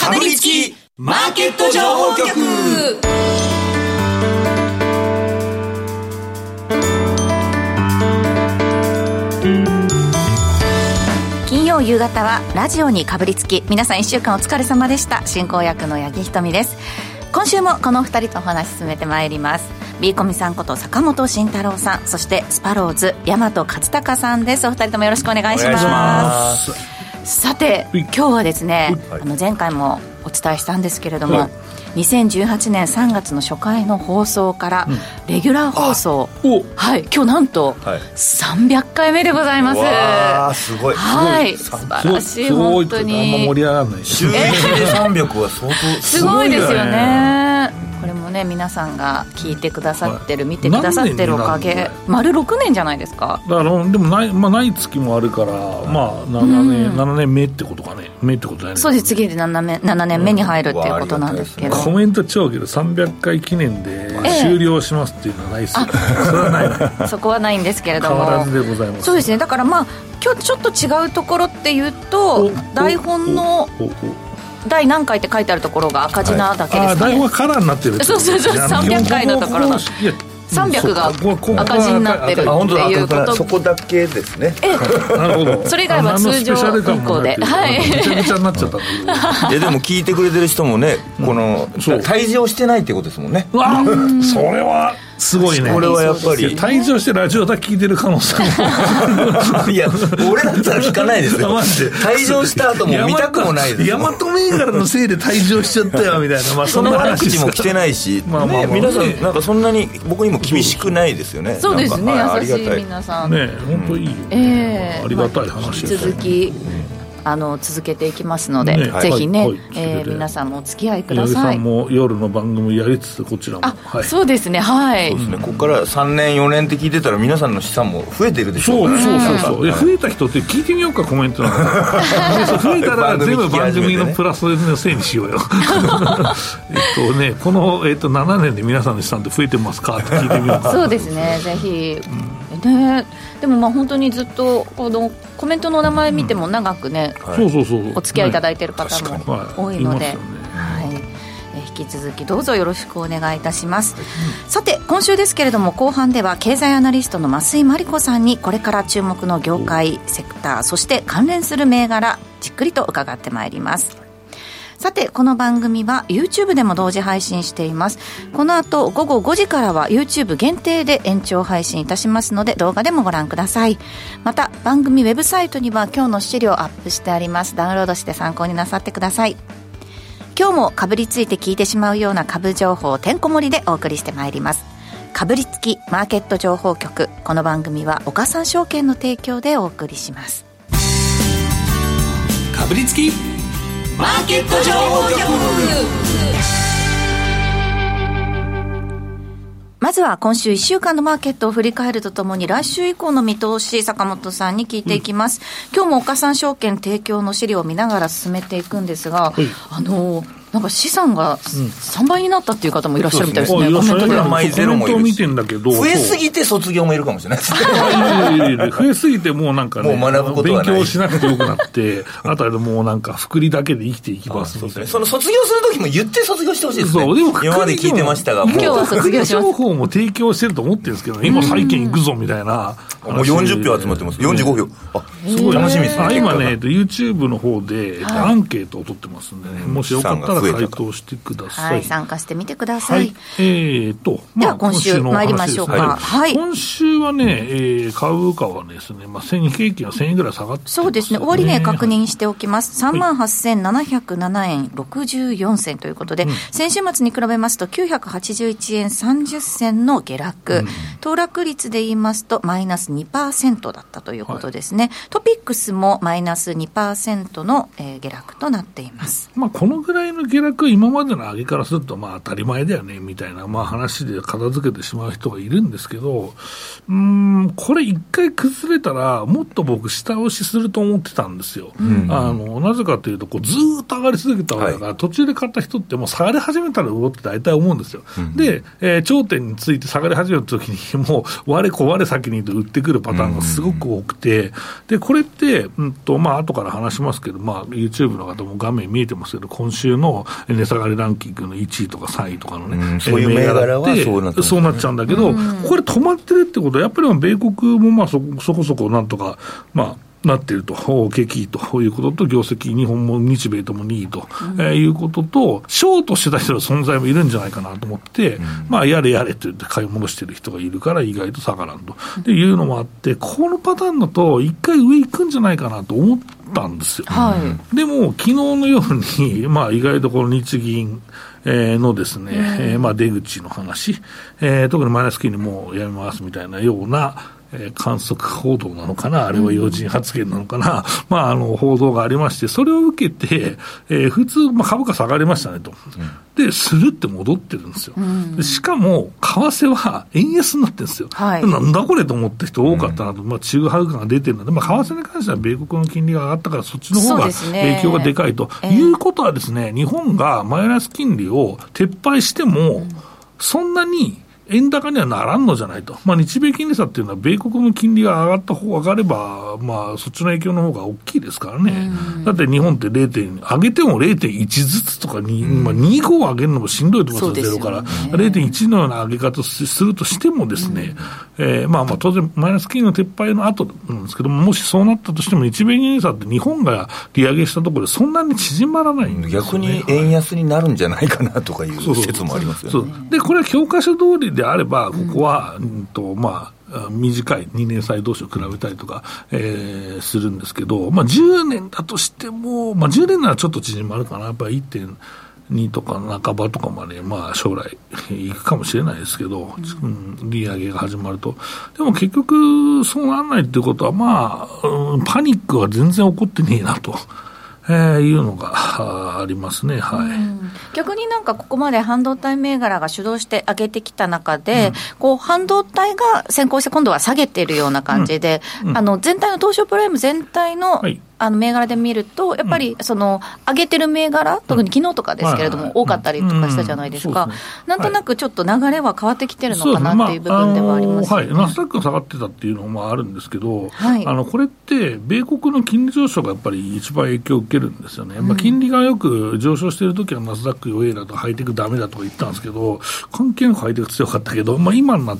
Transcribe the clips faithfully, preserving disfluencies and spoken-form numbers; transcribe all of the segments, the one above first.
かぶりつきマーケット情報局。 金曜夕方はラジオにかぶりつき、皆さんいっしゅうかんお疲れ様でした。進行役の八木ひとみです。今週もこのふたりとお話進めてまいります。ビーコミさんこと坂本慎太郎さん、そしてスパローズ大和勝孝さんです。お二人ともよろしくお願いします。お願いします。さて今日はですね、はい、あの前回もお伝えしたんですけれども、はい、にせんじゅうはちねんさんがつの初回の放送からレギュラー放送、うん、はい、今日なんとさんびゃっかいめでございます。 わーすごい、 はい、素晴らしい。本当にあんま盛り上がらない週いちでさんびゃくは相当すごいですよね。これもね、皆さんが聞いてくださってる、見てくださってるおかげ、丸ろくねんじゃないですか。 だからでもない、まあ、ない月もあるから、まあ、ななねん、うん、ななねんめってことかね。目ってことだよね。 そうです。次でななねんめに入るっていうことなんですけど、 うん、コメント超けどさんびゃっかい記念で終了しますっていうのはないですよ、ええ、それはないねそこはないんですけれども、 変わらずでございます。 そうですね。だからまあ今日ちょっと違うところっていうと、台本の第何回って書いてあるところが赤字なだけですかね、はい、 あ、台本がカラーになってるって。 そうそうそう、さんびゃっかいのところがさんびゃくが赤字になってるっていうこと。 そこだけですね。 えなるほど。それ以外は通常運行で、はい、 ぐちゃぐちゃになっちゃったんだけどいやでも聞いてくれてる人もね、この退場してないってことですもんね。 うわそれはすごいね。 これはやっぱり退場してラジオだけ聞いてる可能性もいや俺だったら聞かないですよ退場した後も見たくもないですよ。大和銘柄のせいで退場しちゃったよみたいな、まあ、 そんな悪口も来てないし、まあまあまあ、ね、皆さんなんかそんなに僕にも厳しくないですよね。 そうですね、優しい皆さんね、本当いいよ、うん、えー、ありがたい話です、 まあ、引き続きあの続けていきますので、ね、ぜひね、はいはい、えー、皆さんもお付き合いください。 八木さんも夜の番組やりつつこちらも、 あ、はい、そうですね、はい、 そうですね、ここからさんねんよねんって聞いてたら皆さんの資産も増えてるでしょうから、 そうそうそうそう、増えた人って聞いてみようかコメントなんか増えたら全部番組のプラスのせいにしようよえっとね、この、えっと、ななねんで皆さんの資産って増えてますかって聞いてみようかそうですね、ぜひ、うん、ね、でもまあ本当にずっとこのコメントの名前見ても長くね、 うん、はい、そうそうそう、 お付き合いいただいている方も多いので、はい、 ね、 はい、引き続きどうぞよろしくお願いいたします、はい、さて今週ですけれども、後半では経済アナリストの増井真理子さんにこれから注目の業界セクター、そして関連する銘柄じっくりと伺ってまいります。さてこの番組は YouTube でも同時配信しています。この後午後ごじからは YouTube 限定で延長配信いたしますので、動画でもご覧ください。また番組ウェブサイトには今日の資料アップしてあります。ダウンロードして参考になさってください。今日もかぶりついて聞いてしまうような株情報をてんこ盛りでお送りしてまいります。かぶりつきマーケット情報局。この番組は岡三証券の提供でお送りします。 かぶりつきマーケット情報局。 まずは今週いっしゅうかんのマーケットを振り返るとともに、来週以降の見通し坂本さんに聞いていきます、うん、今日も岡三証券提供の資料を見ながら進めていくんですが、はい、あのなんか資産がさんばいになったっていう方もいらっしゃるみたいですね、うん、コメントではゼロもいるし、増えすぎて卒業もいるかもしれないですね増えすぎてもうなんかね、もう学ぶことはない、勉強しなくてよくなってあとはもうなんか福利だけで生きていきますみたいな、 その卒業する時も言って卒業してほしいですね。そうでも今まで聞いてましたが、 今日は卒業します。 情報も提供してると思ってるんですけど、今債券行くぞみたいな、 もうよんじゅっぴょう集まってます。よんじゅうごひょう、あ、すごい楽しみですね。 今ね YouTube の方でアンケートを取ってますんでね、もしよかったら回答してください。 はい、参加してみてください。はい、 えーと、 まあ、では今週参りましょうか。はい、 今週はね、えー、株価はですね、まあ、日経平均はせんえんぐらい下がってます、ね、 そうですね、終値確認しておきます。さんまんはっせんななひゃくななえんろくじゅうよんせんということで、うん、先週末に比べますときゅうひゃくはちじゅういちえんさんじゅっせんの下落、うん、騰落率で言いますとマイナス にパーセント だったということですね、はい、トピックスもマイナス にパーセント の、えー、下落となっています。 まあ、このぐらいの下落、今までの上げからするとまあ当たり前だよねみたいな、まあ、話で片付けてしまう人がいるんですけど、うーん、これ一回崩れたらもっと僕下押しすると思ってたんですよ、うん、あのなぜかというとこうずーっと上がり続けたわけだから、はい、途中で買った人ってもう下がり始めたら売ろうって大体思うんですよ、うん、で、えー、頂点について下がり始めた時にもう我こ我先にと売ってってくるパターンがすごく多くて、でこれって、うんとまあ後から話しますけど、まあ、YouTube の方も画面見えてますけど、今週の値下がりランキングのいちいとかさんいとかのね、 うん、そういう銘柄はそうなっちゃうんですね。 そうなっちゃうんだけど、これ止まってるってことはやっぱり米国もまあ そ, そこそこなんとかまあなっていると、景気いいということと、業績、日本も日米ともにいいと、うんえー、いうことと、ショートしてた人の存在もいるんじゃないかなと思って、うん、まあ、やれやれと言って買い戻してる人がいるから、意外と下がらんと、うん、いうのもあって、このパターンだと、一回上行くんじゃないかなと思ったんですよ。はい、でも、昨日のように、まあ、意外とこの日銀、えー、のですね、うんえーまあ、出口の話、えー、特にマイナス金利もうやめますみたいなような、えー、観測報道なのかな、あれは要人発言なのかな、うん、まあ、あの報道がありまして、それを受けて、えー、普通、まあ、株価下がりましたねと、うん、で、スルって戻ってるんですよ、うん、でしかも、為替は円安になってるんですよ、はい、なんだこれと思った人多かったなと、うんまあ、中ハグ感が出てるので、まあ、為替に関しては米国の金利が上がったから、そっちの方が影響がでかいと、ね、いうことはですね、日本がマイナス金利を撤廃しても、うん、そんなに円高にはならんのじゃないと、まあ、日米金利差っていうのは、米国の金利が上がった方上がれば、まあ、そっちの影響の方が大きいですからね、だって日本ってれいてん、上げても れいてんいち ずつとかに、まあ、にじゅうご上げるのもしんどいと思うんですよ、ゼロから、れいてんいち のような上げ方をするとしてもですね、えーまあ、まあ当然、マイナス金利の撤廃の後なんですけども、もしそうなったとしても、日米金利差って日本が利上げしたところで、そんなに縮まらないんですよね。 逆に円安になるんじゃないかなとかいう説もありますよね。 そうそうそうそうでこれは教科書通りであれば、ここは、うんうんとまあ、短いにねん債同士を比べたりとか、えー、するんですけど、まあ、じゅうねんだとしても、まあ、じゅうねんならちょっと縮まるかな、やっぱり いってんに とか半ばとかまで、まあ、将来いくかもしれないですけど、うんうん、利上げが始まると。でも結局そうならないっていうことは、まあ、うん、パニックは全然起こってねえなと。えー、いうのがありますね、はい、うん、 逆になんかここまで半導体銘柄が主導して上げてきた中で、うん、こう半導体が先行して今度は下げているような感じで、うんうん、あの全体の東証プライム全体の、はい、あの銘柄で見るとやっぱりその上げてる銘柄、特に昨日とかですけれども多かったりとかしたじゃないですか、なんとなくちょっと流れは変わってきてるのかなっていう部分ではありますよね。 ナスダックが下がってたっていうのもあるんですけど、はい、あのこれって米国の金利上昇がやっぱり一番影響を受けるんですよね、うんまあ、金利がよく上昇しているときはナスダック弱いだとハイテクダメだとか言ったんですけど、関係なくハイテク強かったけど、まあ、今になって、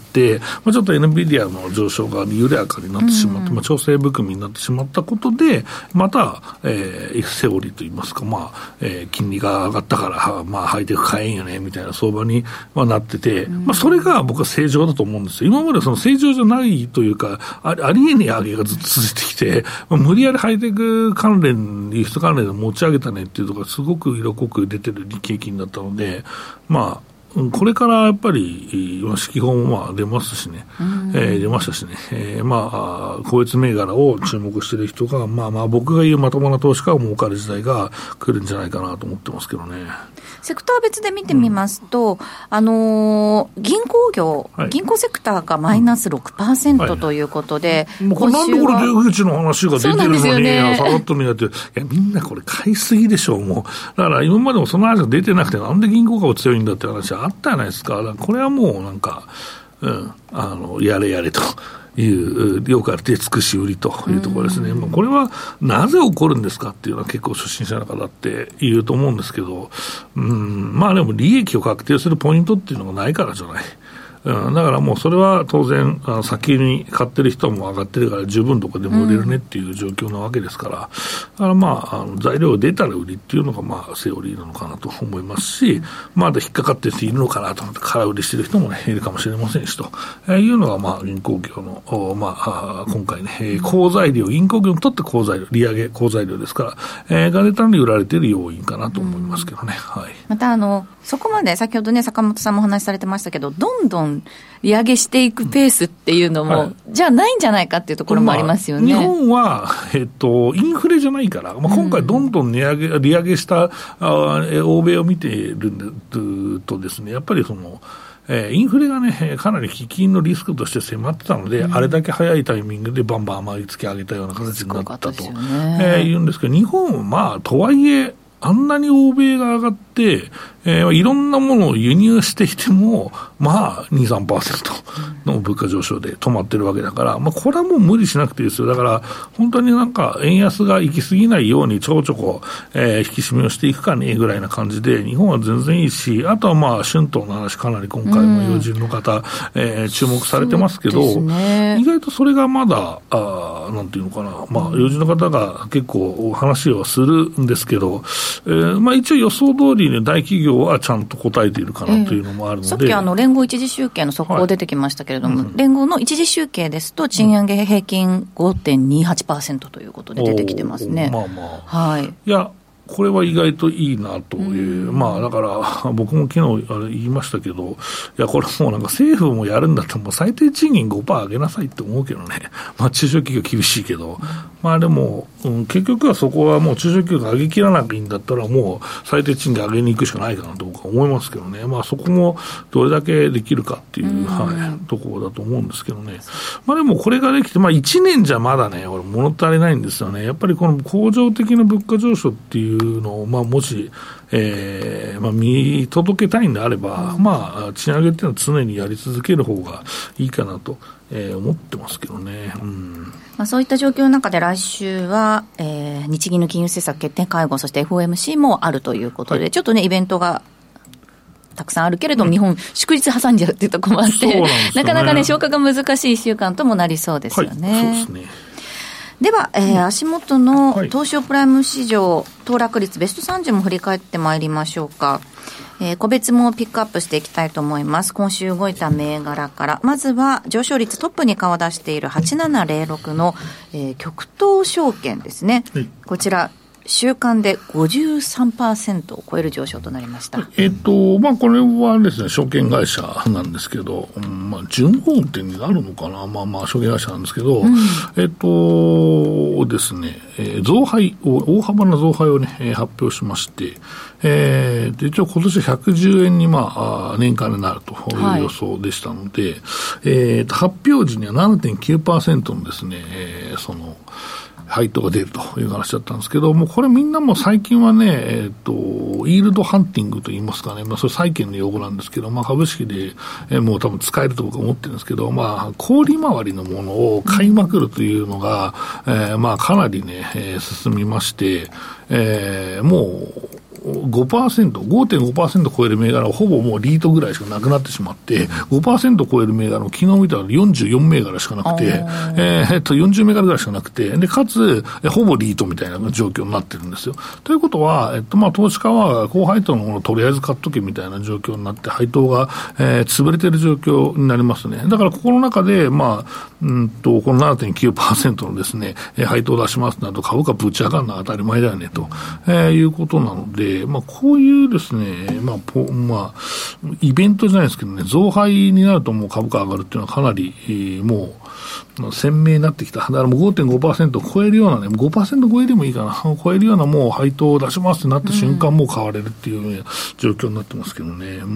まあ、ちょっと エヌビディア の上昇が緩やかになってしまって、うんまあ、調整含みになってしまったことでまたえー、セオリーといいますか、まあえー、金利が上がったから、まあ、ハイテク買えんよねみたいな相場にはなってて、うんまあ、それが僕は正常だと思うんですよ。今までその正常じゃないというか、あ, ありえねえ上げがずっと続いてきて、まあ、無理やりハイテク関連、輸出関連で持ち上げたねっていうところがすごく色濃く出てる景気になったので、まあこれからやっぱり指揮法もまあ出ますしね、えー、出ましたしね、えー、まあ個別銘柄を注目している人が、まあまあ僕が言うまともな投資家が儲かる時代が来るんじゃないかなと思ってますけどね。 セクター別で見てみますと、うん、あのー、銀行業、はい、銀行セクターがマイナス ろくパーセント、うん、ということで、 はい、もうこれなんでこれ出口の話が出てるのに、ね、下がったのにやって、いやみんなこれ買いすぎでしょう、もう。だから今までもその話が出てなくて、なんで銀行株強いんだって話あったじゃないですか。だからこれはもうなんか、うん、あのやれやれという量から手尽くし売りというところですね。まあ、これはなぜ起こるんですかっていうのは結構初心者の方って言うと思うんですけど、うん、まあでも利益を確定するポイントっていうのがないからじゃない。うん、だからもうそれは当然あの先に買ってる人も上がってるから十分どこでも売れるねっていう状況なわけですから、うん、だからまあ、あの材料が出たら売りっていうのがまあセオリーなのかなと思いますし、うん、まだ引っかかってる人いるのかなと思って空売りしてる人も、ね、いるかもしれませんしと、えー、いうのがまあ銀行業の、まあ、今回ね、えー、好材料、銀行業にとって好材料、利上げ好材料ですから、えー、が出たのに売られている要因かなと思いますけどね、うん、はい、 またあのそこまで先ほどね坂本さんもお話しされてましたけど、どんどん利上げしていくペースっていうのも、うんはい、じゃあないんじゃないかっていうところもありますよね。 まあ、日本は、えっと、インフレじゃないから、まあ、今回どんどん値上げ、うん、利上げしたあ欧米を見ているとですね、やっぱりそのえー、インフレがねかなり喫緊のリスクとして迫ってたので、うん、あれだけ早いタイミングでバンバン余り付け上げたような形になったと、ねえー、言うんですけど、日本はまあとはいえあんなに欧米が上がって、ええー、いろんなものを輸入していても、まあ、に、さんパーセント の物価上昇で止まってるわけだから、まあ、これはもう無理しなくていいですよ。だから、本当になんか、円安が行き過ぎないようにちょこちょこ、えー、引き締めをしていくかね、ぐらいな感じで、日本は全然いいし、あとはまあ、春闘の話、かなり今回も要人の方、うん、えー、注目されてますけど、ね、意外とそれがまだ、あなんていうのかな、まあ、要人の方が結構話をするんですけど、えー、まあ一応予想通りに大企業はちゃんと答えているかなというのもあるので、えー、 さっきあの連合一次集計の速報出てきましたけれども、はい、うん、連合の一次集計ですと賃上げ平均 ごてんにはちパーセント ということで出てきてますね。 まあまあ、 はい、 いやこれは意外といいなという、うん、まあだから僕も昨日あれ言いましたけど、いやこれもうなんか政府もやるんだったらもう最低賃金 ごパーセント 上げなさいって思うけどね、まあ中小企業厳しいけど、うん、まあでも、うん、結局はそこはもう中小企業が上げきらなきゃいいんだったらもう最低賃金上げに行くしかないかなと僕は思いますけどね、まあそこもどれだけできるかっていう、うん、はい、ところだと思うんですけどね。まあでもこれができて、まあいちねんじゃまだね、俺物足りないんですよね。やっぱりこの恒常的な物価上昇っていうのを、まあもし、えーまあ、見届けたいんであれば、うん、まあ賃上げっていうのは常にやり続ける方がいいかなと、えー、思ってますけどね。うん、 まあ、そういった状況の中で来週は、えー、日銀の金融政策決定会合、そして エフオーエムシー もあるということで、はい、ちょっとねイベントがたくさんあるけれども、うん、日本祝日挟んじゃうっていうところもあって、ね、なかなかね消化が難しいいっしゅうかんともなりそうですよね。 はい、そうですね。 では、えー、足元の東証プライム市場騰落率ベストさんじゅうも振り返ってまいりましょうか。えー、個別もピックアップしていきたいと思います。今週動いた銘柄から、まずは上昇率トップに顔を出しているはちななゼロろくの、えー、極東証券ですね、はい、こちら週間で ごじゅうさんパーセント を超える上昇となりました。 えっと、まあ、これはですね、証券会社なんですけど、うん、まあ、順法店になるのかな、まあまあ、証券会社なんですけど、うん、えっとですね、えー、増配を、大幅な増配をね、えー、発表しまして、えー、で一応今年ひゃくじゅうえんに、まあ、年間になるという予想でしたので、はい、えー、発表時には ななてんきゅうパーセント のですね、えー、その、配当が出るという話だったんですけど、もうこれみんなも最近はね、えっと、イールドハンティングと言いますかね、まあそれ債券の用語なんですけど、まあ株式で、えー、もう多分使えると僕は思ってるんですけど、まあ小利回りのものを買いまくるというのが、えー、まあかなりね、えー、進みまして、えー、もう、ごパーセント、ごてんごパーセント 超える銘柄はほぼもうリートぐらいしかなくなってしまって、ごパーセント 超える銘柄の昨日見たらよんじゅうよん銘柄しかなくて、えー、えっとよんじゅう銘柄ぐらいしかなくて、で、かつ、ほぼリートみたいな状況になってるんですよ。ということは、えっと、まあ、投資家は高配当のものをとりあえず買っとけみたいな状況になって、配当が、えー、潰れてる状況になりますね。だからここの中で、まあ、うんと、この ななてんきゅうパーセント のですね、配当を出しますなど株価ぶち上がるのは当たり前だよね、と、えー、いうことなので、まあ、こういうですね、まあ、ポまあ、イベントじゃないですけどね、増配になるともう株価上がるっていうのはかなり、えー、もう、鮮明になってきた。だからもう ごてんごパーセント を超えるようなね、ごパーセント 超えでもいいかな、超えるようなもう配当を出しますってなった瞬間、うん、もう買われるっていう、ね、状況になってますけどね。うん、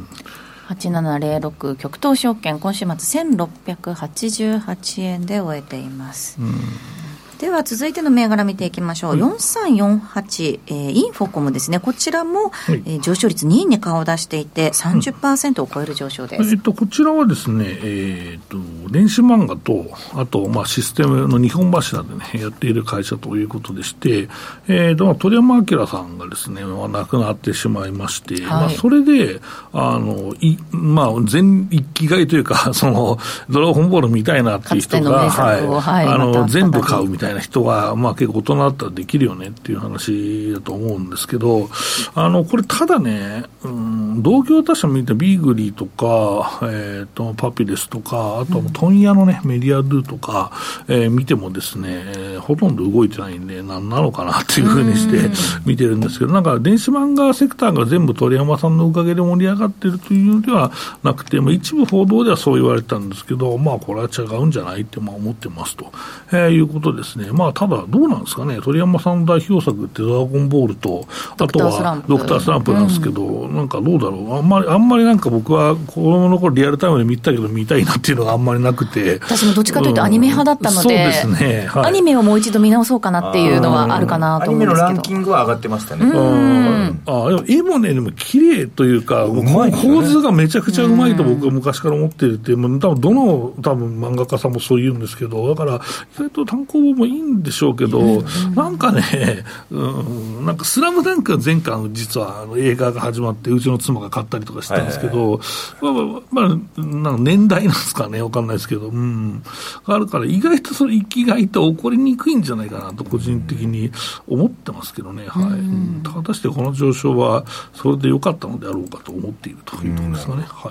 はちななゼロろく極東証券、今週末せんろっぴゃくはちじゅうはちえんで終えています。うん、では続いての銘柄見ていきましょう。はい、よんさんよんはち、えー、インフォコムですね。こちらも、はい、えー、上昇率にいに顔を出していて さんじゅっパーセント を超える上昇です。うん、 えー、とこちらはですね、えー、と電子漫画とあと、まあ、システムのにほん柱でねやっている会社ということでして、えー、と鳥山明さんがですね、まあ、亡くなってしまいまして、はい、まあ、それであのい、まあ、全一気買いというかそのドラゴンボールみたいなっていう人が、はいはい、あの、ま、全部買うみたいな人が、まあ、結構大人だったらできるよねっていう話だと思うんですけど、あのこれただね、うん、同業他社見てビーグリーとか、えー、とパピレスとか、あとは問屋のねメディアドゥとか、えー、見てもですね、えー、ほとんど動いてないんで何なのかなっていうふうにして見てるんですけど、なんか電子漫画セクターが全部鳥山さんのおかげで盛り上がってるというのではなくて、まあ、一部報道ではそう言われたんですけど、まあこれは違うんじゃないってまあ思ってますと、えー、いうことですね。まあただどうなんですかね、鳥山さんの代表作ってドラゴンボールと、あとはドクタースランプなんですけど、うん、なんかどうだだろう、あんまりあんまりなんか僕は子供の頃リアルタイムで見たけど見たいなっていうのがあんまりなくて、 私もどっちかというとアニメ派だったので、うん、そうですね、はい、アニメをもう一度見直そうかなっていうのはあるかなと思うんですけど、 アニメのランキングは上がってましたね。 うんあでも絵もねでも綺麗というか、うまい、ね、構図がめちゃくちゃうまいと僕は昔から思っていて、もう多分どの多分漫画家さんもそう言うんですけど、だから意外と単行本もいいんでしょうけど、うん、なんかね、うん、なんかスラムダンクは前回実はあの映画が始まってうちの妻が買ったりとかしたんですけど、はいはいはい、まあ、まあ、なんか年代なんですかね、わかんないですけど、うん、あるから意外とそれ生きがいと起こりにくいんじゃないかなと個人的に思ってますけどね、はい、うん、果たしてこの上昇はそれで良かったのであろうかと思っているというところですかね、はい。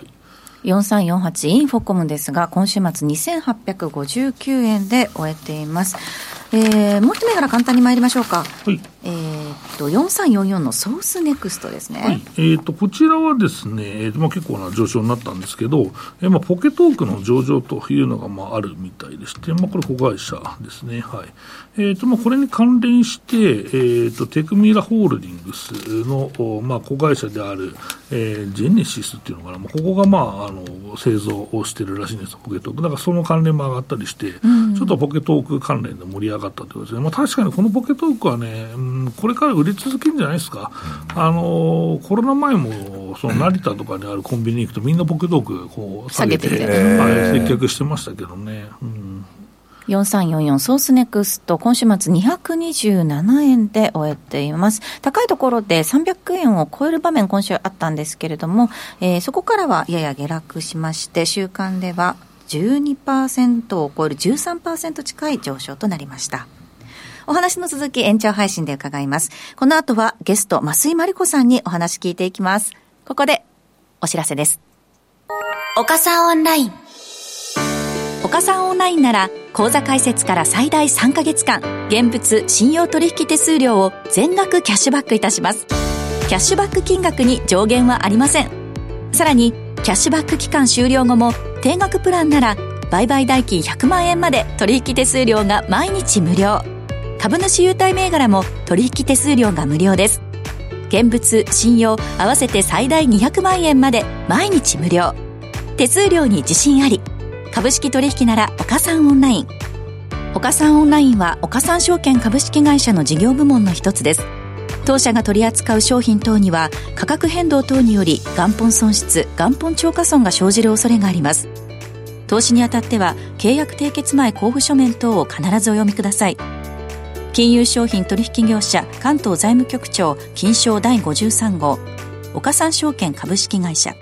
よんさんよんはちインフォコムですが、今週末にせんはっぴゃくごじゅうきゅうえんで終えています。えー、もう一銘柄簡単に参りましょうか。はい、えー、っとよんさんよんよんのソースネクストですね。はい、 えー、っとこちらはですね、えーまあ、結構な上昇になったんですけど、えーまあ、ポケトークの上場というのがまああるみたいでして、まあ、これ子会社ですね。はい、えーとまあ、これに関連して、えー、とテクミラホールディングスの、まあ、子会社である、えー、ジェネシスっていうのかな、まあ、ここが、まあ、あの製造をしてるらしいんですポケトークだから、その関連も上がったりして、うん、ちょっとポケトーク関連で盛り上がったということですね。まあ、確かにこのポケトークはね、うん、これから売れ続けるんじゃないですか。あのコロナ前もその成田とかにあるコンビニに行くとみんなポケトークこう下げて、下げて、はい、接客してましたけどね。うん、 よんさんよんよんソースネクスト、今週末にひゃくにじゅうななえんで終えています。高いところでさんびゃくえんを超える場面今週あったんですけれども、えー、そこからはやや下落しまして、週間では じゅうにパーセント を超える じゅうさんパーセント 近い上昇となりました。お話の続き延長配信で伺います。この後はゲスト増井真理子さんにお話聞いていきます。ここでお知らせです。 岡さんオンライン、 岡さんオンラインなら口座開設から最大さんかげつかん現物信用取引手数料を全額キャッシュバックいたします。キャッシュバック金額に上限はありません。さらにキャッシュバック期間終了後も定額プランなら売買代金ひゃくまんえんまで取引手数料が毎日無料。株主優待銘柄も取引手数料が無料です。現物信用合わせて最大にひゃくまんえんまで毎日無料。手数料に自信あり。株式取引なら岡三オンライン。岡三オンラインは岡三証券株式会社の事業部門の一つです。当社が取り扱う商品等には価格変動等により元本損失、元本超過損が生じる恐れがあります。投資にあたっては契約締結前交付書面等を必ずお読みください。金融商品取引業者関東財務局長金商だいごじゅうさん号岡三証券株式会社。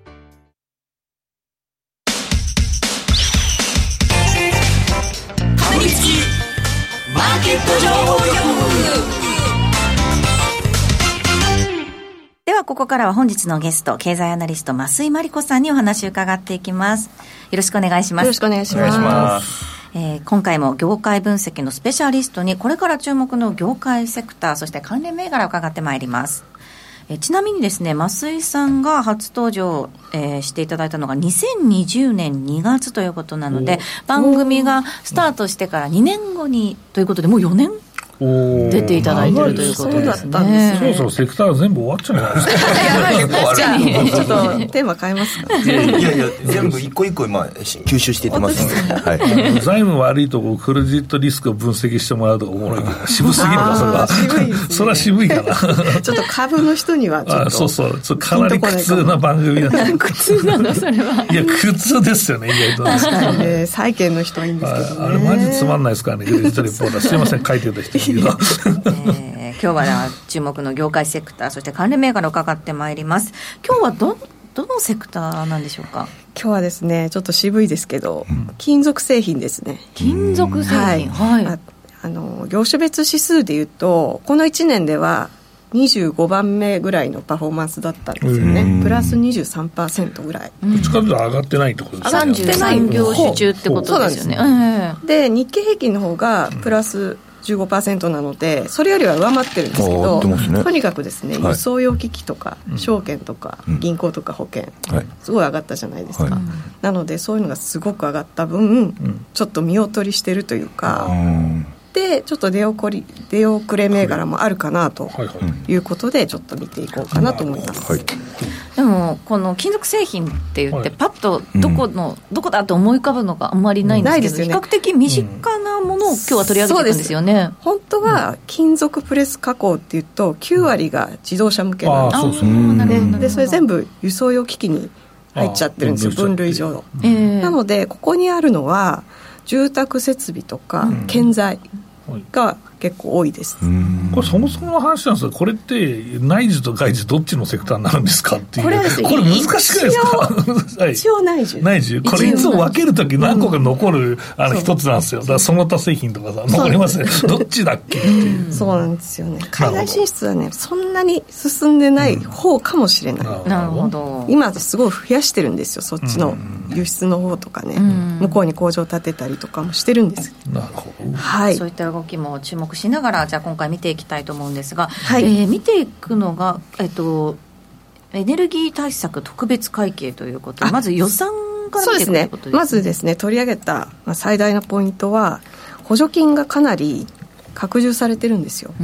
株式マーケット情報局。 ではここからは本日のゲスト、経済アナリスト増井真理子さんにお話を伺っていきます。よろしくお願いします。 よろしくお願いします。 えー、今回も業界分析のスペシャリストにこれから注目の業界セクター、そして関連銘柄を伺ってまいります。えー、ちなみにですね、増井さんが初登場、えー、していただいたのがにせんにじゅうねんにがつということなので、番組がスタートしてからにねんごにということで、もうよねん出ていただいているということですね。 そろそろセクター全部終わっちゃうじゃないですか。 やばいです確かに。ちょっとテーマ変えますか。 いやいやいや全部一個一個今吸収していってますので、はい、 財務悪いところクレジットリスクを分析してもらうとかおもろいけど渋すぎるかそれは。 渋いですね。 それは渋いかな。 ちょっと株の人にはちょっとそうそうそうかなり苦痛な番組だね。 苦痛なのそれは。 いや苦痛ですよね。意外と確かにね。債券の人はいいんですけどね。 あれマジつまんないですからね。クレジットレポーターすいません書いてた人いるけど。 えー、今日は注目の業界セクター、そして関連銘柄を伺ってまいります。今日は ど, どのセクターなんでしょうか。 今日はですねちょっと渋いですけど、うん、金属製品ですね。 金属製品、はい、はい、ああの業種別指数でいうとこのいちねんではにじゅうごばんめぐらいのパフォーマンスだったんですよね。プラス にじゅうさんパーセント ぐらい。 どっちかというと上がってないってことですね。 さんじゅうさん業種中ってことですよね。 そうなんですね。で日経平均の方がプラスじゅうごパーセント なのでそれよりは上回ってるんですけど、ね、とにかくですね、はい、輸送用機器とか証券とか、うん、銀行とか保険、うん、すごい上がったじゃないですか、はい、なのでそういうのがすごく上がった分、うん、ちょっと見劣りしてるというか、うん、でちょっと出遅り出遅れ銘柄もあるかなということでちょっと見ていこうかなと思います、はいはい。 でもこの金属製品って言って、はい、パッとどこの、うん、どこだと思い浮かぶのがあんまりないんですけど、うん、比較的身近なものを今日は取り上げていくんですよね、うん、 本当は金属プレス加工っていうときゅう割が自動車向けなんです、うん、あ、そうそう、で、でそれ全部輸送用機器に入っちゃってるんですよ、分類上の、えー、なのでここにあるのは住宅設備とか建材が結構多いです、うん、 これそもそもの話なんですが、これって内需と外需どっちのセクターになるんですかっていう、 これはですね、 これ難しくないですか？ 一応内需、 内需、これいつも分けるとき何個か残る、うん、あの一つなんですよ。だからその他製品とかさ残りますね。どっちだっけっていう。 そうなんですよね。海外進出はねそんなに進んでない方かもしれない、 うん、なるほど。 今すごい増やしてるんですよ、そっちの輸出の方とかね、うん、向こうに工場建てたりとかもしてるんです。 なるほど、 はい、 そういった動きも注目しながら、じゃあ今回見ていきたいと思うんですが、はい、えー、見ていくのが、えっと、エネルギー対策特別会計ということで、まず予算から見ていくということですね。 まずですね、取り上げた最大のポイントは補助金がかなり拡充されてるんですよ、うん、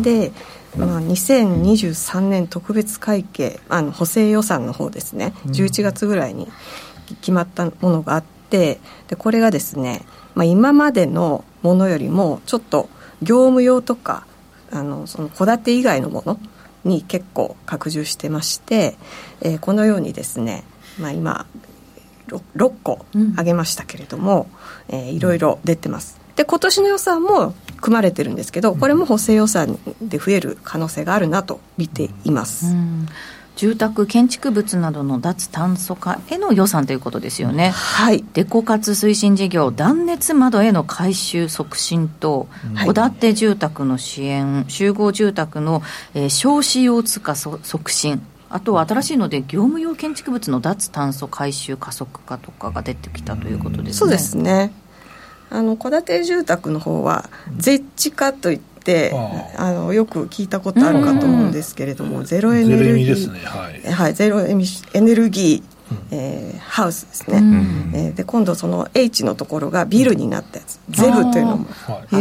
で、まあ、にせんにじゅうさんねん特別会計、あの補正予算の方ですね、じゅういちがつぐらいに決まったものがあって、でこれがですね、まあ、今までのものよりもちょっと業務用とかあのその戸建て以外のものに結構拡充してまして、えー、このようにですね、まあ、今 ろっこ挙げましたけれども、うん、えー、いろいろ出てます。で今年の予算も組まれてるんですけど、これも補正予算で増える可能性があるなと見ています、うん、 住宅建築物などの脱炭素化への予算ということですよね。 はい。 デコ活推進事業、断熱窓への改修促進等、戸建て住宅の支援、集合住宅の、えー、小使用通貨促進、あとは新しいので業務用建築物の脱炭素改修加速化とかが出てきたということですね。 そうですね。あの戸建て住宅の方はゼッチ化といってああのよく聞いたことあるかと思うんですけれども、ゼロエネルギーゼロエミですね、はいはい、 ゼロエミエネルギー、えー、ハウスですね、えー、で今度その H のところがビルになったやつ、ゼブというのもあって、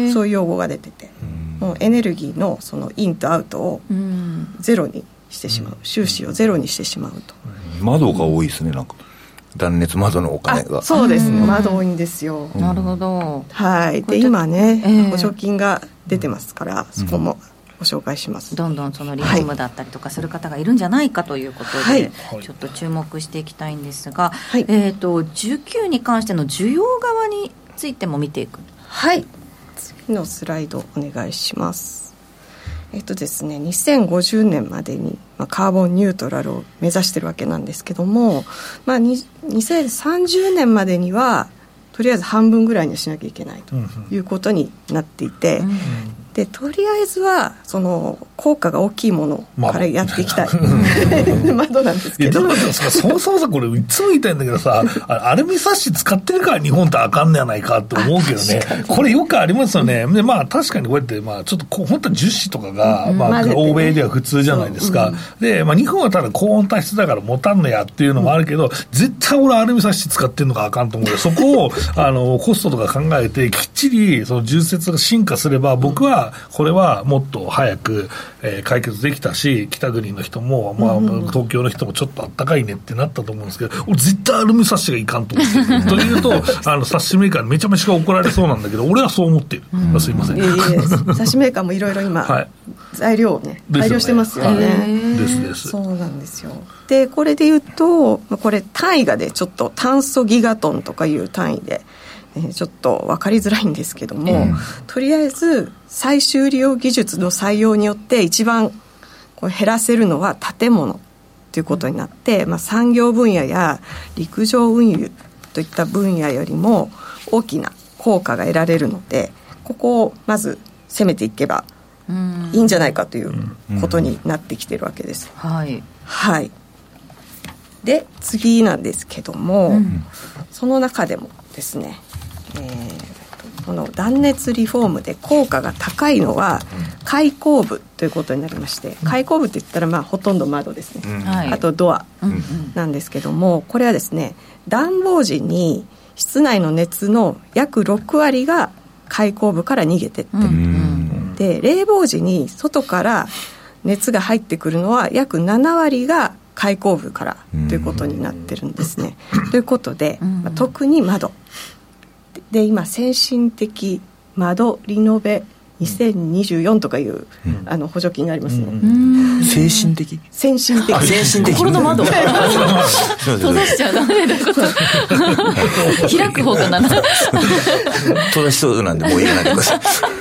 そういう用語が出てて、もうエネルギーのそのインとアウトをゼロにしてしまう、収支をゼロにしてしまうと。 窓が多いですね、なんか断熱窓のお金が。 そうですね、窓多いんですよ。 なるほど。 はい。で今ね、えー、補助金が出てますから、そこもご紹介します。 どんどんそのリフォームだったりとかする方がいるんじゃないかということで、はい、ちょっと注目していきたいんですが、はい、えーとじゅうきゅうに関しての需要側についても見ていく。 はい。次のスライドお願いします。えっとですね、にせんごじゅうねんまでに、まあ、カーボンニュートラルを目指してるわけなんですけども、まあ、にせんさんじゅうねんまでにはとりあえず半分ぐらいにしなきゃいけないということになっていて、うんうん、でとりあえずはその効果が大きいものからやっていきたい、ま、窓なんですけど、 いやだからさ、そもそもさ、これいつも言いたいんだけどさ、アルミサッシ使ってるから日本ってあかんねやないかって思うけどね、これよくありますよね。でまあ確かにこうやって、まあ、ちょっとこう本当は樹脂とかが、まあ、欧米では普通じゃないですか、うん、で、まあ、日本はただ高温多湿だから持たんのやっていうのもあるけど、うん、絶対俺アルミサッシ使ってるのがあかんと思うよ。そこをあのコストとか考えてきっちりその重設が進化すれば、僕はこれはもっと早く、えー、解決できたし、北国の人も、まあ、東京の人もちょっとあったかいねってなったと思うんですけど、俺絶対アルミサッシがいかんと思ってるというとあのサッシメーカーにめちゃめちゃ怒られそうなんだけど、俺はそう思ってる、うん、すいません。いえいえ、 サッシメーカーもいろいろ今、はい、材料をね改良してますよね。 ですです。 そうなんですよ。でこれで言うと、これ単位がでちょっと炭素ギガトンとかいう単位でちょっと分かりづらいんですけども、うん、とりあえず再就利用技術の採用によって一番こう減らせるのは建物ということになって、まあ、産業分野や陸上運輸といった分野よりも大きな効果が得られるので、ここをまず攻めていけばいいんじゃないかということになってきてるわけです、 うんうん、はい、 はい、で次なんですけども、うん、その中でもですね、えー、この断熱リフォームで効果が高いのは開口部ということになりまして、開口部って言ったらまあほとんど窓ですね、うん、あとドアなんですけども、これはですね、暖房時に室内の熱の約ろく割が開口部から逃げてってる、うん、で冷房時に外から熱が入ってくるのは約なな割が開口部からということになってるんですね。ということで、まあ、特に窓で今先進的窓リノベにせんにじゅうよんとかいう、うん、あの補助金がありますね、 うん、精神的先進的先進的心の窓閉ざしちゃダメだ開く方かな閉ざしそうなんでもう言えないでください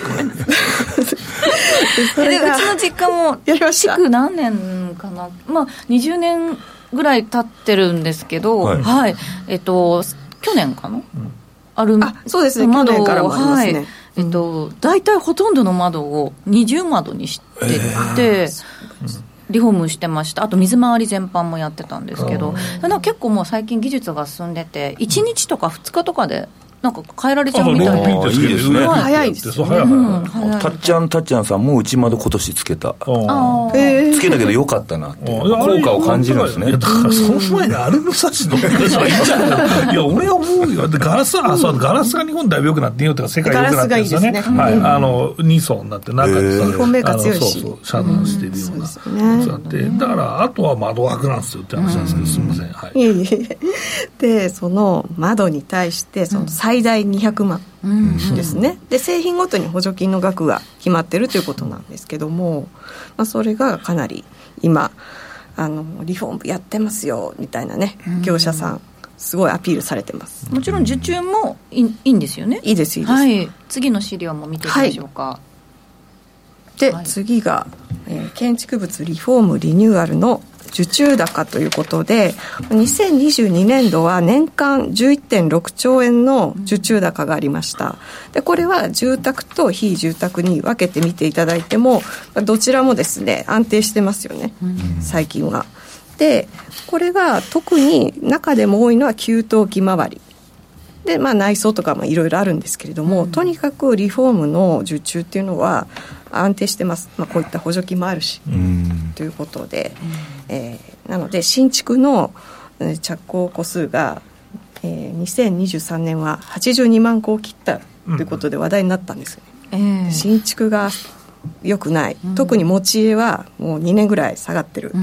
でうちの実家も築何年かな、まあ、にじゅうねんぐらい経ってるんですけど、はいはい、えっと去年かな、うん、あるあそうですね、去年からもありますね、はい、 えっと、大体ほとんどの窓を二重窓にしてて、リフォームしてました。あと水回り全般もやってたんですけど、なんか結構もう最近技術が進んでていちにちとかふつかとかでなんか変えられちゃうみたいな。 いいですね。 早いですよね。 うん、たっちゃんたっちゃんさんも内窓今年つけた。あつけたけどよかったなって効果を感じるんですね。 だからその前にアルミサシのいや俺は思うよ。ガラスはそうガラスが日本だいぶ良くなっていいよとか世界良くなってるんですよね。はい、あのに層になって中でさ、 日本メーカー強いし、 そうそう遮断してるような。そうだってだからあとは窓枠なんですよって話なんですけど、すみません。はい。 いえいえ。でその窓に対してその最大にひゃくまんですね、うん、で製品ごとに補助金の額が決まってるということなんですけども、まあ、それがかなり今あのリフォームやってますよみたいなね、業者さんすごいアピールされてます。 もちろん受注もい い, いいんですよね。 いいですいいです、 はい、次の資料も見ていきましょうか、はい、 で、はい、次が、えー、建築物リフォームリニューアルの受注高ということで、にせんにじゅうにねんどは年間 じゅういってんろくちょうえんの受注高がありました。でこれは住宅と非住宅に分けて見ていただいてもどちらもですね安定してますよね、最近は。でこれが特に中でも多いのは給湯器周りで、まあ、内装とかいろいろあるんですけれども、うん、とにかくリフォームの受注っていうのは安定してます、まあ、こういった補助金もあるし、うん、ということで、うんえー、なので新築の着工戸数が、えー、にせんにじゅうさんねんははちじゅうにまんこを切ったということで話題になったんですよね、うんえー、新築が良くない、うん、特に持ち家はもうにねんぐらい下がってる、うん、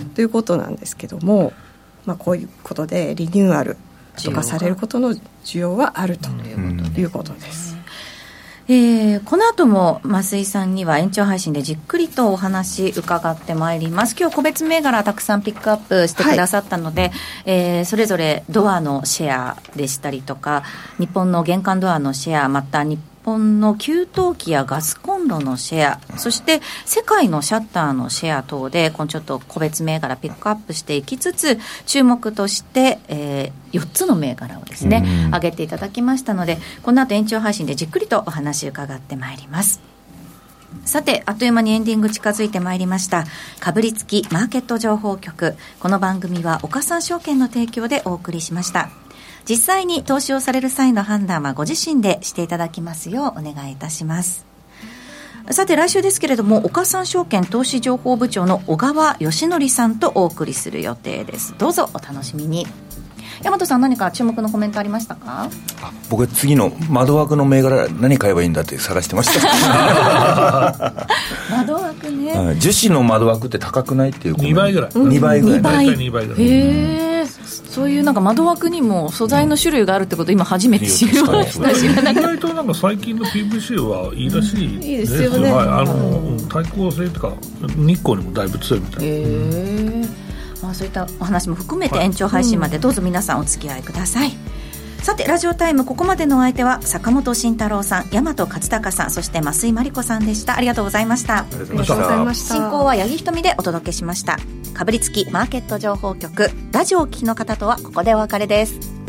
ということなんですけども、まあ、こういうことでリニューアルとかされることの需要はあるということです、 うんえー、この後も増井さんには延長配信でじっくりとお話伺ってまいります。今日個別銘柄たくさんピックアップしてくださったので、はいえー、それぞれドアのシェアでしたりとか日本の玄関ドアのシェア、また日本の給湯器やガスコンロのシェア、そして世界のシャッターのシェア等でこのちょっと個別銘柄ピックアップしていきつつ、注目として、えー、よっつの銘柄をですね挙げていただきましたので、この後延長配信でじっくりとお話伺ってまいります。さてあっという間にエンディング近づいてまいりました。かぶりつきマーケット情報局、この番組は岡三証券の提供でお送りしました。実際に投資をされる際の判断はご自身でしていただきますようお願いいたします。さて来週ですけれども、岡三証券投資情報部長の小川義則さんとお送りする予定です。どうぞお楽しみに。大和さん何か注目のコメントありましたか？ あ僕は次の窓枠の銘柄何買えばいいんだって探してました窓枠ね、 樹脂の窓枠って高くないっていうにばいぐらい、 うん、にばいぐらい、 にばい、 にばいぐらい。 へー、そういうなんか窓枠にも素材の種類があるってこと今初めて知りました。知らなかった。 意外となんか最近の ピーブイシー はいいらしい、うん、 いいですよね、 はい、あの対抗性とか日光にもだいぶ強いみたいな。へー、まあ、そういったお話も含めて延長配信までどうぞ皆さんお付き合いください、はいうん、さてラジオタイムここまでのお相手は坂本慎太郎さん、大和勝孝さん、そして増井真理子さんでした。ありがとうございました。 ありがとうございました。 進行は八木ひとみでお届けしました。かぶりつきマーケット情報局、ラジオをお聞きの方とはここでお別れです。